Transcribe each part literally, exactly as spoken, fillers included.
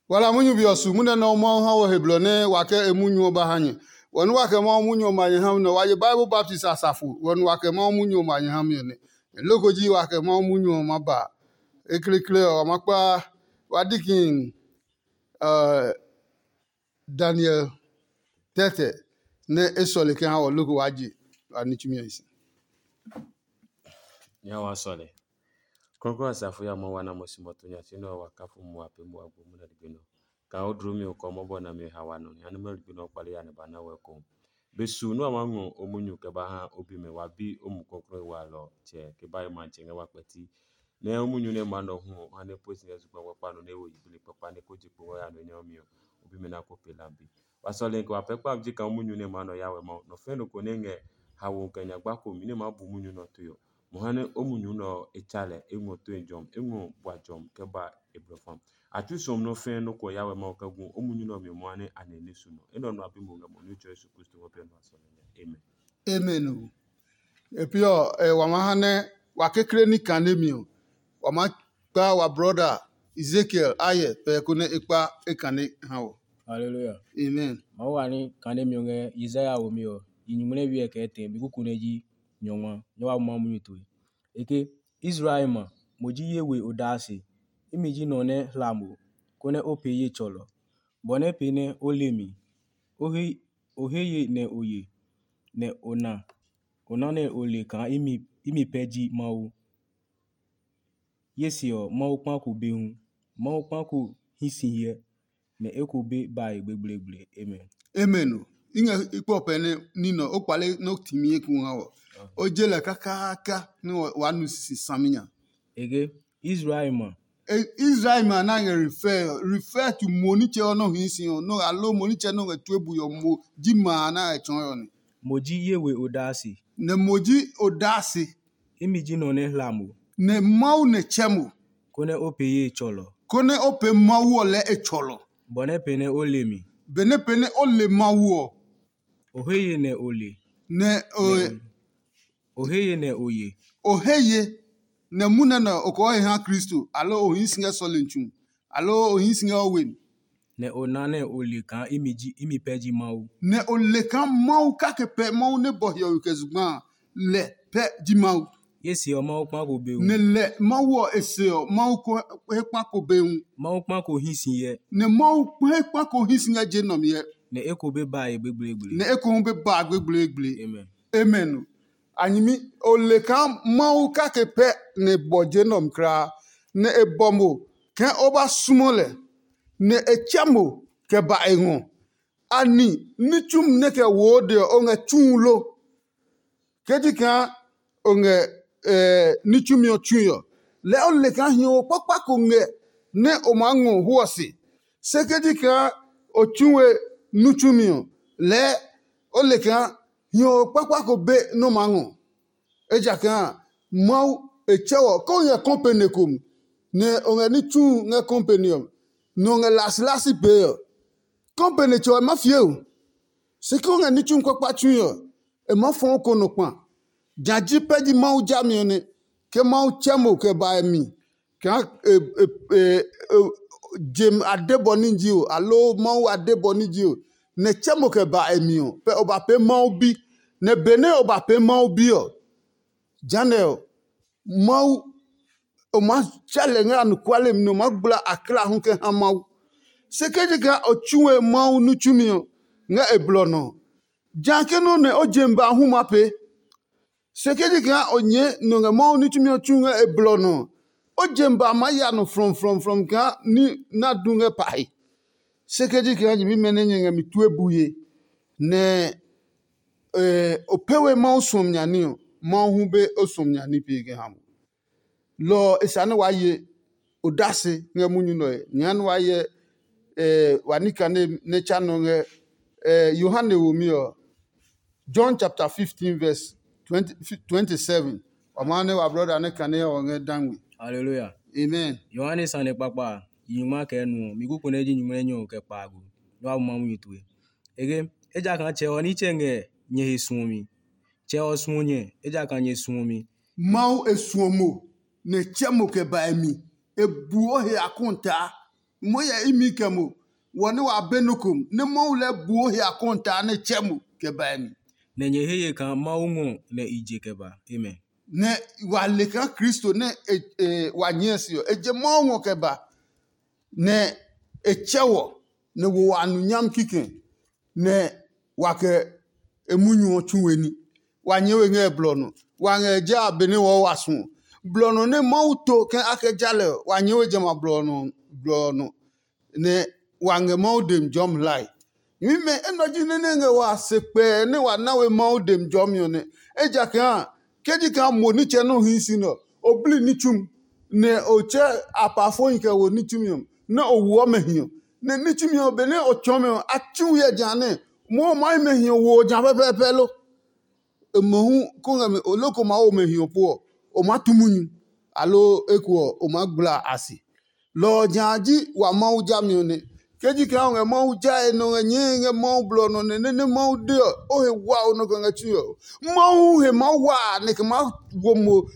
wala munyu bi osu mune no mo ha wo heblone wake emunyu ba hanye wonu wake mo munyu ma nye ham no waje Bible Baptist asafu wonu wake mo munyu ma nye ham ne lokoji wake mo munyu ma ba ekrekre o makpa wadikin uh Daniel tete ne esole ke ha wo loko waji anichimi isi ya wasole konko asafu ya mo wana mo simoto nya chino wakafu mo ape mo abu mo na dibino ka odrumi ko mo bona me hawano ya no me dibino kwale ya ne bana we ko besu no amanwo omunyu ke ba ha obi me wabi omukokro wa lo che ke ba ma chenga wakpati na omunyu ne ma no hu ane posi ya zupa wa pano ne wo yibili papa ne ko jipo ya no nyomi obi me na ko pelambi wasole ko apekpa abji ka omunyu ne ma no ya we mo no fe no ko ne nge hawo kanya gba ko mi ne ma bu munyu no to yo mohane omunyu no echale enwo to enjom enwo bwajom ke ba ebrofam atusom no fe no ko yawe ma okagu omunyu no mi mohane anenesu no eno no abimo nga mo no Yesu Kristo wo pe no asole amen amen epio e wamahane wakekre ni kanemio wama pa wa brother Ezekiel aye pe ko ne ipa ekane hawo hallelujah amen mawani kanemio nge Isaiah wo mi o yinyumune wi ekete bi kukuneji nyonwa nyawa mamu yitu eke Israel ma moji yewe odasi imiji no ne hlamo kone opeye cholo bone pene olemi ohe oheye ne oye ne ona ona ne ole kan imi imi peji mawo yesio mawo pan ko behun mawo pan ko hisinye ne ekobe ba egbegble amen amen inga ipo pene nino okpale no timie ku hawo o jele kaka aka ni wanu sisi saminya ege Israel ma Israel man na refer refer to moniche no hinsin no allo moniche no etuebu yo mo jima na echon yo ni moji yewe odasi ne moji odasi imiji no ne hlamo ne mau ne chemu kone opeye cholo kone ope mau ole echolo bone pene olemi bene pene ole mau oheye ne ole ne o oheye ne oye oheye ne muna na okohe ha Kristo allo ohinsinga solenchum allo ohinsinga owen ne onane ole kan imiji imipeji mau ne ole kan mau ka ke pe mau ne bohyo kezugba le pe di mau yesi o mau pan ko beun ne le mau ese o mau ko he pa ko beun mau pan ko hinsinye ne mau he pa ko hinsinga jenom ye ne ekobe ba egbegble ne eko be ba agbegble amen amen anyimi ole kan mau ka ke pe ne bojenom kra ne ebomo kan oba sumole ne echamo ke ba ehun ani nichum ne ke wode onga chulo kedika onga eh nichum yo chuyo le ole kan hi o papa ko nge ne o mangu huosi sekedika o chuwe nuchumio le ole kan yo papa ko be no mangu eja kan mau echewo ko ye company kum ne onga ni chu nga company no nga las las be company cho ma fie se ko nga ni chu ko pa chu yo e ma fon ko no pan jaji pedi mau jami ne ke mau chemo ke ba mi ka jem adeboni ji o allo mau adeboni ji o ne chemo ke ba mi o pe o ba pe mau bi ne bene o ba pe mau bi o janel mau o ma chale nga nu kwale no ma gbla akla hu ke ha mau sekeje ga ochuwe mau nu chumio nga eblono janke no ne o jemba hu ma pe sekeje ga onye no nga mau nu chumio chunga eblono o jemba ma ya no from from from ga ni na dunga pai sekeje ga nyi mene nga mi tuebuye ne eh opewe mau somnya ni o ma hu be osomnya ni pe ge ham lo esane wa ye odase nga munyu no nyan wa ye eh wanika ne ne chano nge eh Yohane wo mi o John chapter fifteen verse twenty twenty-seven amane wa brother ne kane o nge danwi hallelujah amen Yohane sane papa yima ke nu mi kuko ne ji nyumre nyo ke pagu no mamu yitu ege eja kan che oni chenge nye hisumi che osunye eja kan nye sumi mau esuomo ne chemo ke ba mi ebu ohe akonta moya imikemo woni wa benukum ne mo le buo ya konta ne chemu ke bani Na nye heye kan ma ungo na ije keba. Amen. ne wa le kan Kristo ne e, e, wa nyesi yo eje mo ngo ke ba ne echewo ne wo wa nu nyam kiken ne wa ke emunyu ochuweni wa nyewe nge blono wa nge ja bene wo wasu blono ne mauto ke ake jale wa nyewe jama blono blono ne wa nge maudem jom lai mi me enoji ne ne nge wa sepe ne wa nawe maudem jom yo ne eja kan keji kan mo ni che no hinsi no obli ni chum ne oche apafo nke wo ni chum yo ne owo mehio ne ni chum yo bene ochome achu ye jane mo mai mehio wo jan pepe lo emohu konga me oloko ma o mehio po o matumunyu alo ekuo o magbla asi lo janji wa mau jamio ne keji ka nge mau ja eno nye nge mau blo no ne ne mau de o he wa no nga chuo mau he mau wa ne ke ma wo mo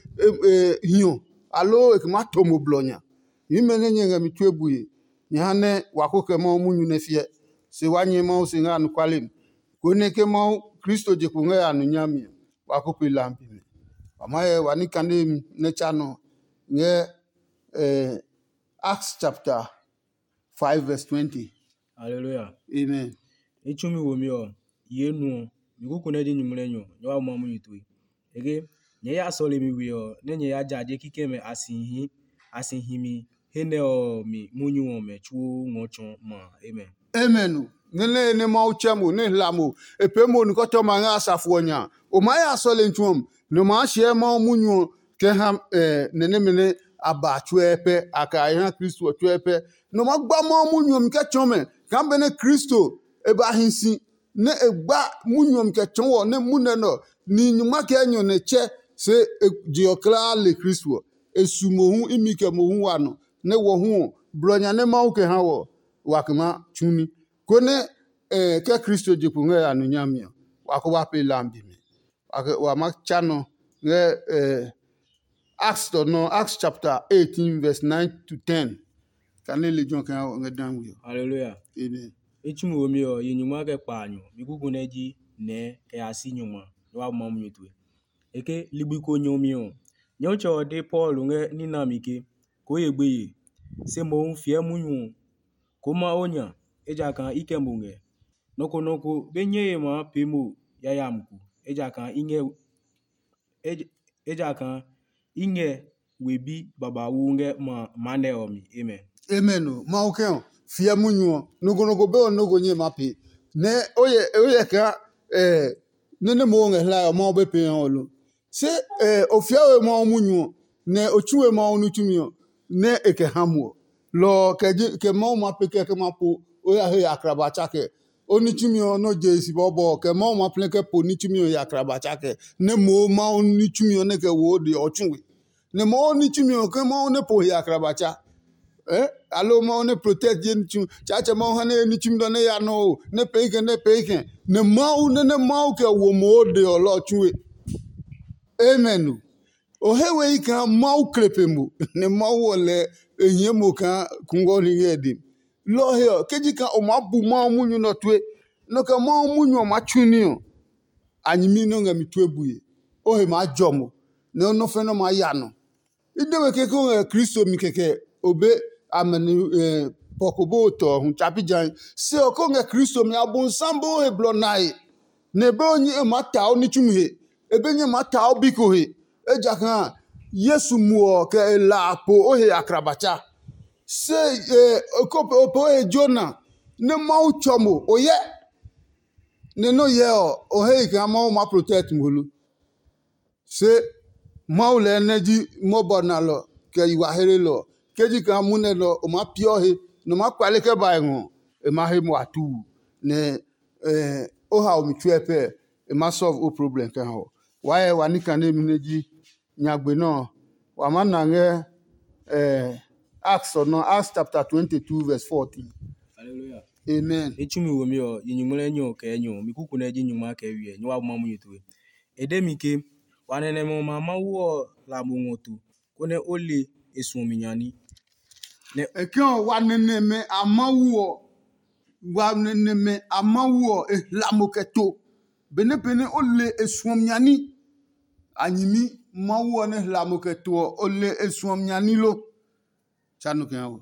hio alo e ke ma to mo blonya yime ne nge mi twebuye nyane wa ko ke mau munyu ne fie se wanye mau se nga no kwalim ko ne ke mau Kristo je ku nga anu nyami wa ko pe lampi me amaye wani kande ne chano nge eh Acts chapter five verse twenty. Hallelujah. Amen. Echumi wo mi o yenu mi kuku na di nyumre nyo nyo ma mu yitui. Ege nye ya sole mi wi o ne nye ya jaje kike me asinhi asinhimi hene o mi munyu o me chu ngochon ma. Amen. Amen. Nene ne mau chemu ne lamu epemo ni koto manga asafuonya o maya sole ntuom no ma hye mau munyu ke ham eh nene mene aba chuepe aka ya Kristo chuepe no ma gba mau munyu mke chome kambe ne Kristo eba hinsi ne egba munyu mke chonwo ne muneno ni nyuma ke enyo ne che se diokla le Kristo esumohu imike mohu wano ne wo hu blonya ne mau ke ha wo wakima chuni kone eh ke Kristo jipu nge anu nyamio wako wape lambi me wako wa machano nge eh Acts to no Acts chapter eighteen verse nine to ten kanele lejon kan nge dan wi. Hallelujah. Amen. Echumi wo mi o yenyuma ke panyo mi kuku na ji ne ke asi nyuma nyo ma mu yitui. Eke libiko nyomi o nyo cho de Paul nge ni na mike ko yegbeye se mo fie munyu ko ma onya eja kan ike munge noko noko benye ma pemo yaya mku eja kan inge eja kan inge webi baba wunge ma mane omi. Amen. Amen. Ma okeo fie munyu nugo nugo be onugo nye mapi ne oye oye ka eh nene mo nge la ma obe pe holu se eh ofia we ma munyu ne ochuwe ma onu tumio ne eke hamu lo ke ke ma ma pe ke ke ma po oya he akraba chake oni tumio no je si bobo ke ma ma pe ke po ni tumio ya akraba chake ne mo ma oni tumio ne ke wo de ochuwe ne mo oni tumio ke ma ne po ya akraba cha eh alo ma ne protect yen tu cha cha ma hane ni tumio ne ya no ne pe ke ne pe ke ne ma ne ne ma ke wo mo de olo chuwe. Amen. O hewe ika mau krepemu ne mau le enyemo ka kungoni ngedi lo he kejika o mabu mau munyu no twe no ka mau munyu ma chuni o anyimi no ngami twebuye o he ma jomo ne no fe no ma ya no idewe ke ko Kristo mi keke obe amani eh, pokobo to hun chapijan se o ko nge Kristo mi abun sambo he blonai ne be onyi e mata o ni chumhe ebe nye mata o biko he eja kan Yesu muo ke la po o he akrabacha se eh okope opo e Jona ne mau chomo oye ne no ye o o he kan mau ma protect mulu se mau le neji mobona lo ke iwa here lo keji kan mune lo o ma pio he no ma kwale ke ba ngo e ma he mo atu ne eh o ha o mi twepe e ma solve o problem kan ho wa e wa ni kan ne mi neji nyagbe no wa ma na nge eh Acts or no Acts chapter twenty-two verse fourteen. Hallelujah. Amen. Echumi wo mi o yenyumre nyo ke nyo mi kuku na ji nyuma ke wie nyo ma mu yitui. Edemike wanene mo mama wo la mu ngotu kone ole esu minyani ne Ekyo wa neneme amawuo wa neneme amawuo ehlamoketo bene bene ole esuomnyani anyimi mawuo ne hlamoketo ole esuomnyani lo chanu kenwo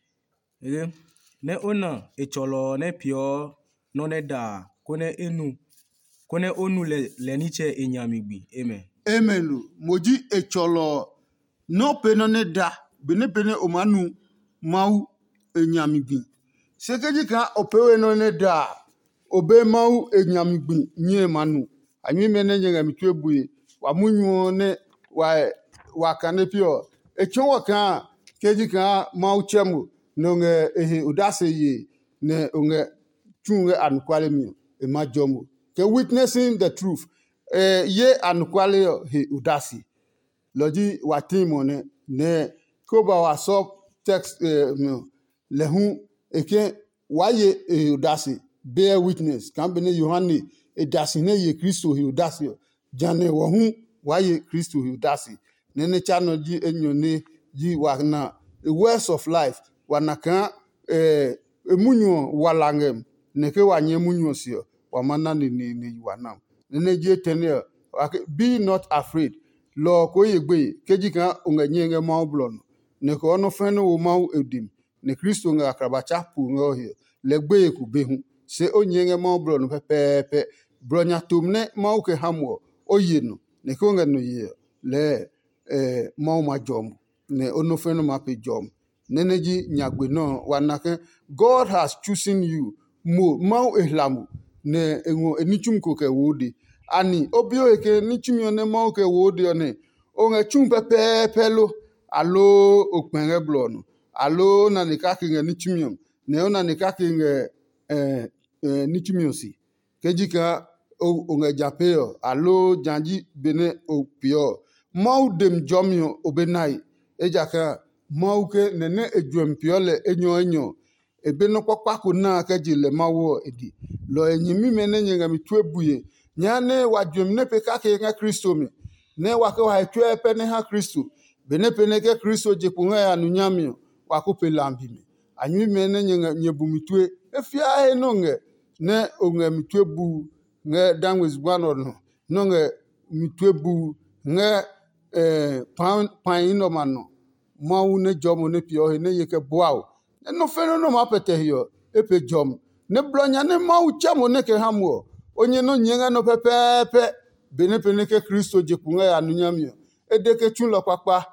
eke ne ona echolo ne pio no ne da kone enu kone onu le leniche enyamigbi amen emelu moji echolo no peno ne da bene bene omanu mau enyamigbi sekeji ka opewe no ne da obe mau enyamigbi nye manu anyi mene nyega mitwebuye wa munyu ne wa wa kanepio echo ka keji ka mau chemu no nge ehe udase ye ne onge chunge ankwale mi e majomo ke witnessing the truth eh ye ankwale he udasi lodi watimo ne ne koba wa so text eh, no, lehu eke waye e udasi bear witness kan bene yohane e dasi ne ye kristo he udasi jane wo hu waye kristo he udasi ne ne chano ji enyone ji wa na the words of life wanaka eh emunyo walangem ne ke wanye munyo sio wamana ni ni ni wanam ne ne je tenio be not afraid lo ko yegbe keji kan onga nyenge ma blon ne ko no feno wo ma edim ne kristo nga akrabacha pu ngo he legbe ku behu se onyenge ma blon pepepe bronya tumne ma ke hamwo oyenu ne ko nga no ye le eh ma ma jom ne ono feno ma pe jom neneji nyagbe no wanake God has chosen you mo mau ehlamu ne enwo enichum ko ke wodi ani obio eke nichum ne mau ke wodi one onge chum pepe pelo alo okpere blono alo na ne ka ke nichum ne ona ne ka ke eh eh nichum si kejika onge japeo alo janji bene opio mau dem jomio obenai ejaka mauke nene ejuempiole enyo enyo ebe no kwakwaku na kajile mawo edi lo enyimi mene nyenga mitwebuye nyane wadwem ne peka ke nga kristo mi ne wake wa etwe pe ne ha kristo bene pene ke kristo jepunga ya nunyamio wakupe lambi mi anyi mene nyenga nyebumitwe efia he nonge ne onge mitwebu nge dangwes gwano no nonge mitwebu nge eh pan pan ino mano mau ne jomo ne pio he ne yeke boao no feno no mapete hiyo epe jom ne blonya ne mau chamo ne ke hamuo onye no nyenga no pepepe bene pene ke kristo jekunga ya nunyamio edeke chulo papa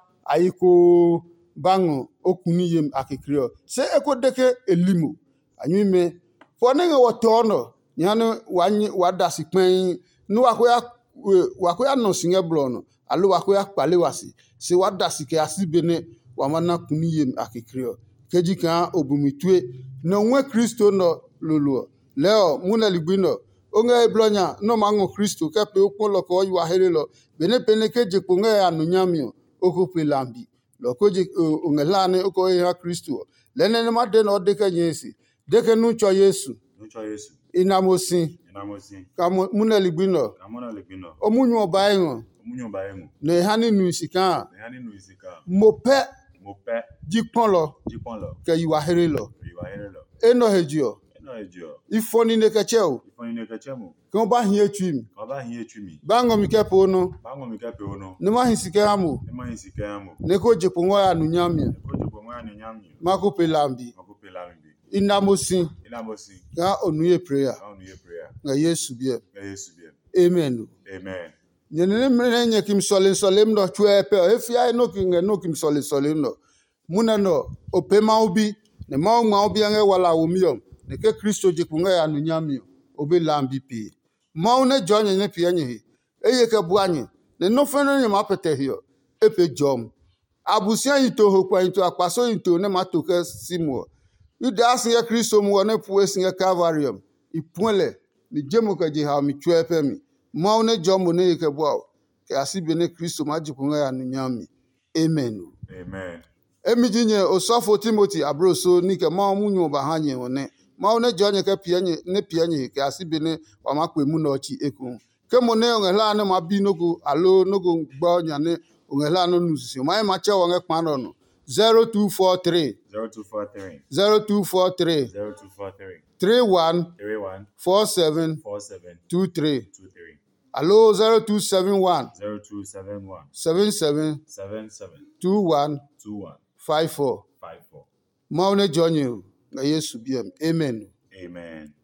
ayiko bango okuni yem akikrio se eko deke elimo anyime fone nge wotono nyano wanyi wadasi pen no akoya wakoya no singe blono alo wakoya kpale wasi se wadasi ke asibene wamana kuni yem akikrio keji kan obumitwe no nwe kristo no lolo leo muna ligbino onge blonya no mango kristo kepe okpolo ko yiwa herelo bene pene keje ponge anunyamio okope lambi lo koje onge lane oko ya kristo lene ne made no de kenyesi de ke nu cho yesu nu cho yesu inamosi inamosi ka muna ligbino ka muna ligbino omunyu obaengo omunyu baengu ne hani nu sika ne hani nu isika mope mope jikpolo jipon ke yiwa herelo yiwa herelo eno hejio eno ejo ifoni ne kecheo ifoni ne kechemu kan ba hin etwim ka ba hin etwimi bango mi kepo no bango mi kepe ono ne ma hin sike amu ne ma hin sika amu ne ko jepo nwa ya nunyami ko jepo mwa ne nyamni mako pelambi mako pelambi inamosi inamosi ka onuye prayer ka onu ye prayer nga yesu bie ka yesu bie amen amen nyenene mene nye kim sole sole mno chwepe efia no kinge no kim sole sole no muna no opema obi ne ma ma obi ange wala omiom ne ke kristo jekunga ya nunyami obi lambi pi ma one jonye ne pi anye eye ke buanye ne no feno nye ma pete hio epe jom abusia yito hokwa yito akpaso yito ne matoke simo ida asin kristo mu ne pu esin calvarium ipunle ni jemo ka je ha mi chwepe mi ma one jomo ne ke bua ke asibe ne kristo ma jekunga ya nunyami amen amen emijinye osofo timothy abroso nike ma munyo ba hanye one ma one jonye ke pianye ne pianye ke asibe ne wa makwe mu no chi eku ke mo ne onela ne ma bi nogo alo nogo gbo nyane onela no nusi ma ma che won e pan no zero two four three zero two four three zero two four three zero two four three three one three one four seven four seven two three. two three Hello, zero two seven one zero two seven one seven seven seven seven two one two one five four. five four. Maune Jonyo, na Yesu biem. Amen. Amen.